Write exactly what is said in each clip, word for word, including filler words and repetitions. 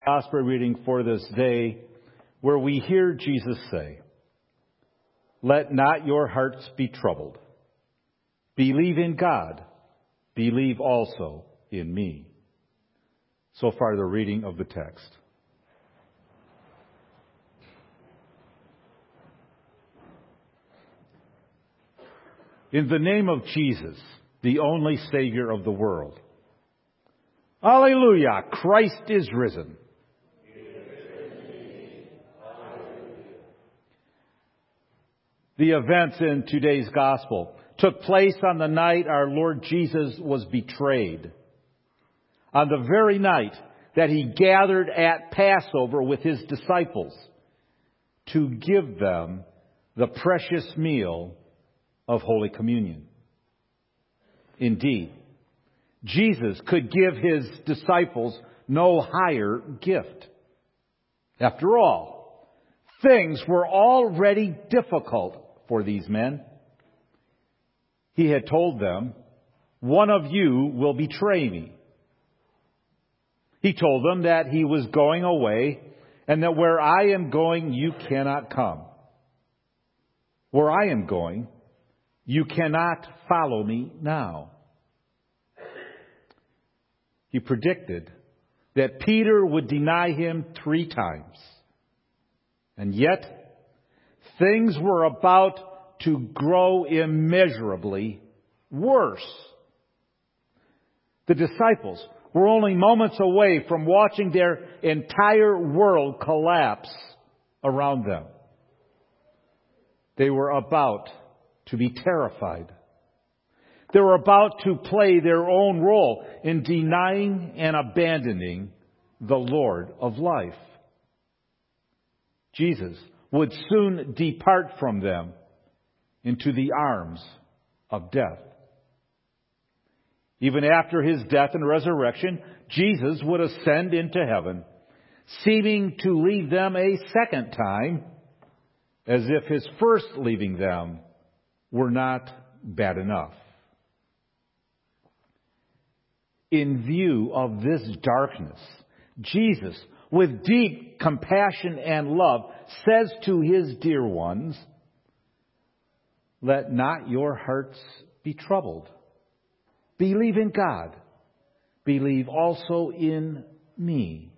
Gospel reading for this day, where we hear Jesus say, "Let not your hearts be troubled. Believe in God. Believe also in me." So far, the reading of the text. In the name of Jesus, the only Savior of the world. Alleluia! Christ is risen. The events in today's gospel took place on the night our Lord Jesus was betrayed. On the very night that he gathered at Passover with his disciples to give them the precious meal of Holy Communion. Indeed, Jesus could give his disciples no higher gift. After all, things were already difficult for these men. He had told them, "One of you will betray me." He told them that he was going away and that where I am going, you cannot come. Where I am going, you cannot follow me now. He predicted that Peter would deny him three times. And yet, things were about to grow immeasurably worse. The disciples were only moments away from watching their entire world collapse around them. They were about to be terrified. They were about to play their own role in denying and abandoning the Lord of life. Jesus would soon depart from them into the arms of death. Even after his death and resurrection, Jesus would ascend into heaven, seeming to leave them a second time, as if his first leaving them were not bad enough. In view of this darkness, Jesus, with deep compassion and love, says to his dear ones, "Let not your hearts be troubled. Believe in God. Believe also in me."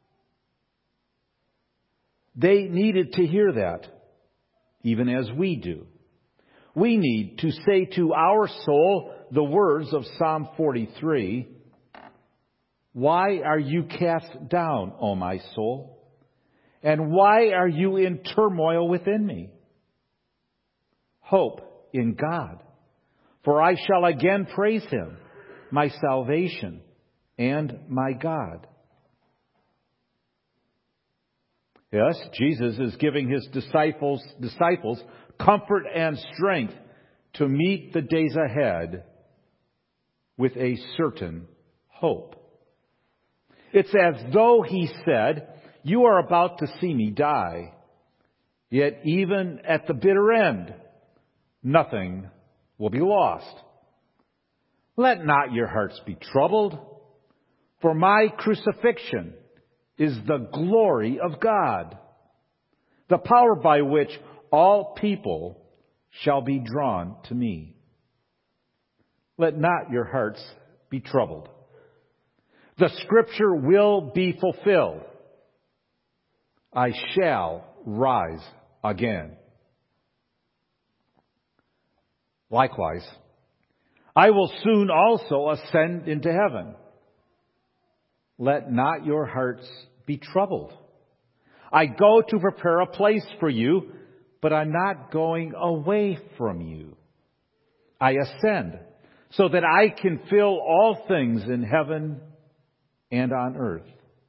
They needed to hear that, even as we do. We need to say to our soul the words of Psalm forty-three, "Why are you cast down, O my soul? And why are you in turmoil within me? Hope in God, for I shall again praise him, my salvation and my God." Yes, Jesus is giving his disciples, disciples comfort and strength to meet the days ahead with a certain hope. It's as though he said, "You are about to see me die. Yet even at the bitter end, nothing will be lost. Let not your hearts be troubled, for my crucifixion is the glory of God, the power by which all people shall be drawn to me. Let not your hearts be troubled. The scripture will be fulfilled. I shall rise again. Likewise, I will soon also ascend into heaven. Let not your hearts be troubled. I go to prepare a place for you, but I'm not going away from you. I ascend so that I can fill all things in heaven and on earth.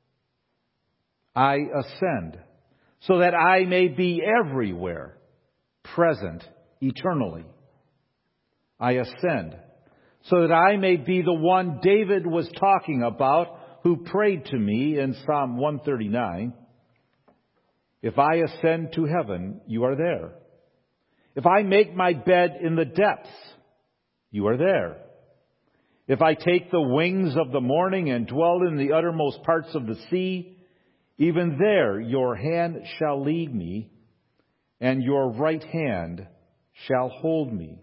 I ascend so that I may be everywhere, present eternally. I ascend so that I may be the one David was talking about, who prayed to me in Psalm one thirty-nine, "If I ascend to heaven, you are there. If I make my bed in the depths, you are there. If I take the wings of the morning and dwell in the uttermost parts of the sea, Even there your hand shall lead me, and your right hand shall hold me.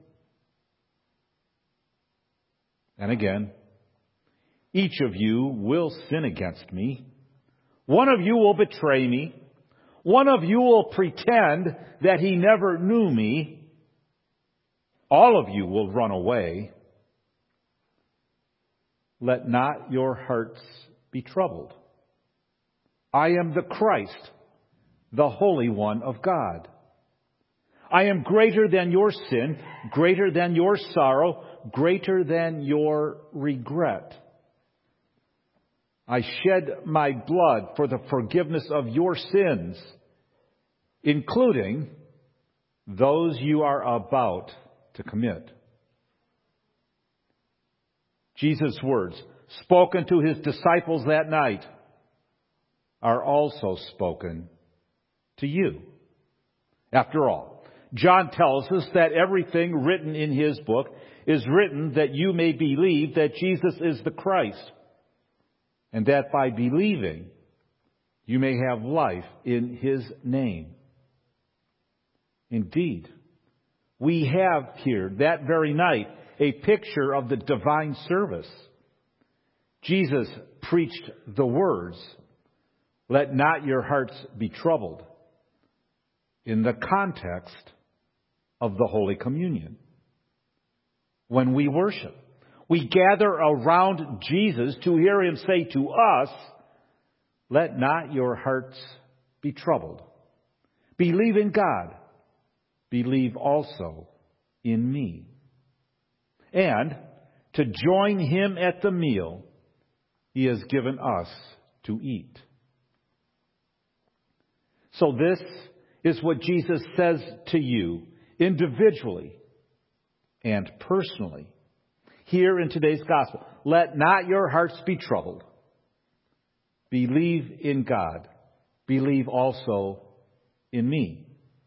And again, each of you will sin against me. One of you will betray me. One of you will pretend that he never knew me. All of you will run away. Let not your hearts be troubled. I am the Christ, the Holy One of God. I am greater than your sin, greater than your sorrow, greater than your regret. I shed my blood for the forgiveness of your sins, including those you are about to commit. Jesus' words, spoken to his disciples that night, are also spoken to you. After all, John tells us that everything written in his book is written that you may believe that Jesus is the Christ, and that by believing you may have life in his name. Indeed, we have here that very night a picture of the divine service. Jesus preached the words, "Let not your hearts be troubled," in the context of the Holy Communion. When we worship, we gather around Jesus to hear him say to us, "Let not your hearts be troubled. Believe in God. Believe also in me." And to join him at the meal he has given us to eat. So this is what Jesus says to you individually and personally here in today's gospel. Let not your hearts be troubled. Believe in God. Believe also in me.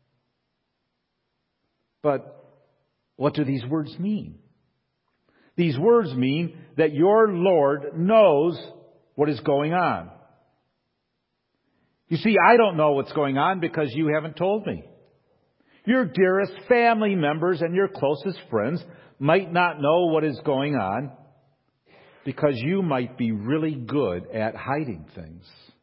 But what do these words mean? These words mean that your Lord knows what is going on. You see, I don't know what's going on because you haven't told me. Your dearest family members and your closest friends might not know what is going on because you might be really good at hiding things.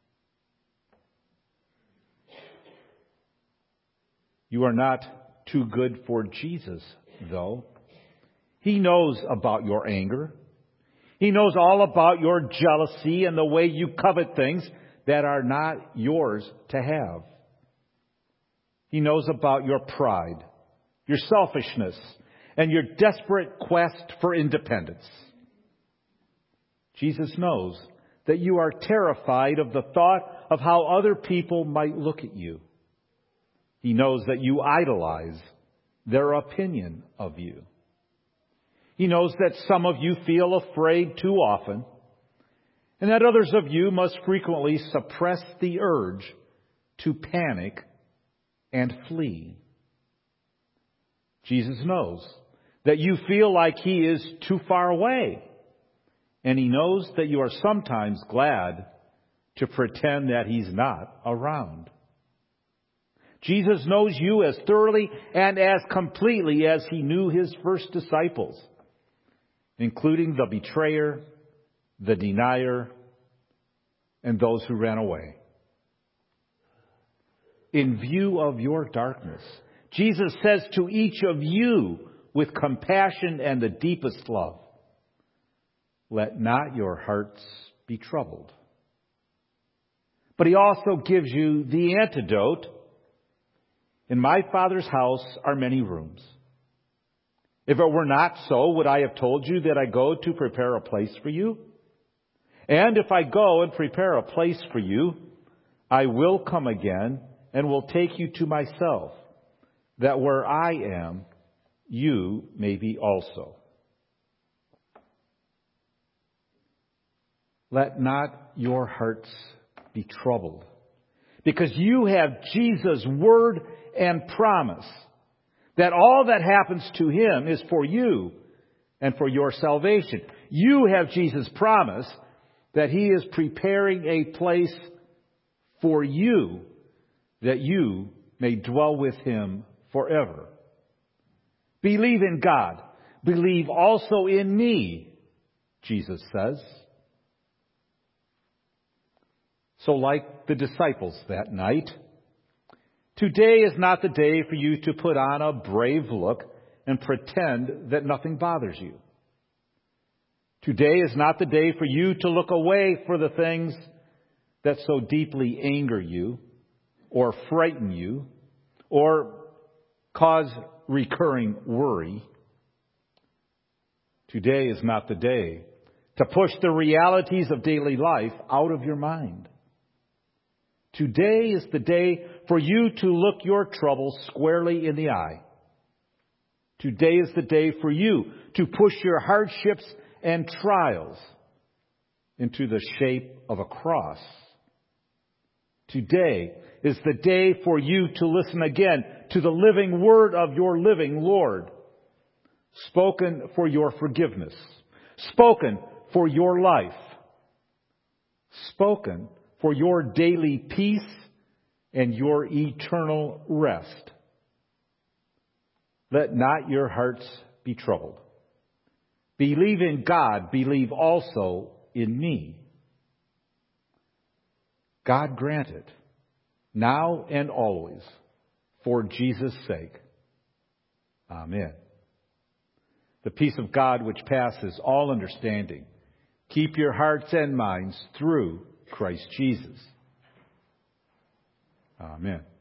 You are not too good for Jesus, though. He knows about your anger. He knows all about your jealousy and the way you covet things that are not yours to have. He knows about your pride, your selfishness, and your desperate quest for independence. Jesus knows that you are terrified of the thought of how other people might look at you. He knows that you idolize their opinion of you. He knows that some of you feel afraid too often, and that others of you must frequently suppress the urge to panic and flee. Jesus knows that you feel like he is too far away, and he knows that you are sometimes glad to pretend that he's not around. Jesus knows you as thoroughly and as completely as he knew his first disciples, including the betrayer, the denier, and those who ran away. In view of your darkness, Jesus says to each of you with compassion and the deepest love, "Let not your hearts be troubled." But he also gives you the antidote. "In my Father's house are many rooms. If it were not so, would I have told you that I go to prepare a place for you? And if I go and prepare a place for you, I will come again and will take you to myself, that where I am, you may be also." Let not your hearts be troubled, because you have Jesus' word and promise that all that happens to him is for you and for your salvation. You have Jesus' promise that he is preparing a place for you, that you may dwell with him forever. Believe in God. Believe also in me, Jesus says. So like the disciples that night, today is not the day for you to put on a brave look and pretend that nothing bothers you. Today is not the day for you to look away for the things that so deeply anger you or frighten you or cause recurring worry. Today is not the day to push the realities of daily life out of your mind. Today is the day for you to look your troubles squarely in the eye. Today is the day for you to push your hardships and trials into the shape of a cross. Today is the day for you to listen again to the living word of your living Lord, spoken for your forgiveness, spoken for your life, spoken for your daily peace and your eternal rest. Let not your hearts be troubled. Believe in God. Believe also in me. God grant it, now and always, for Jesus' sake. Amen. The peace of God which passes all understanding, keep your hearts and minds through Christ Jesus. Amen.